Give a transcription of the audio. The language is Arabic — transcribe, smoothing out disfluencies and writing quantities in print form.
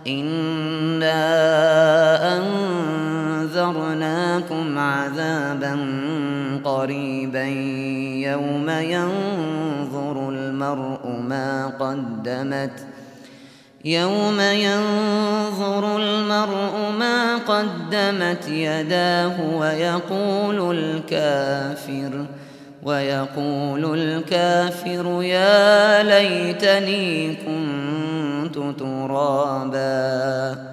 إنا أنذرناكم عذابا قريبا يوم ينظر المرء ما قدمت يداه ويقول الكافر يا ليتني كنت ترابا.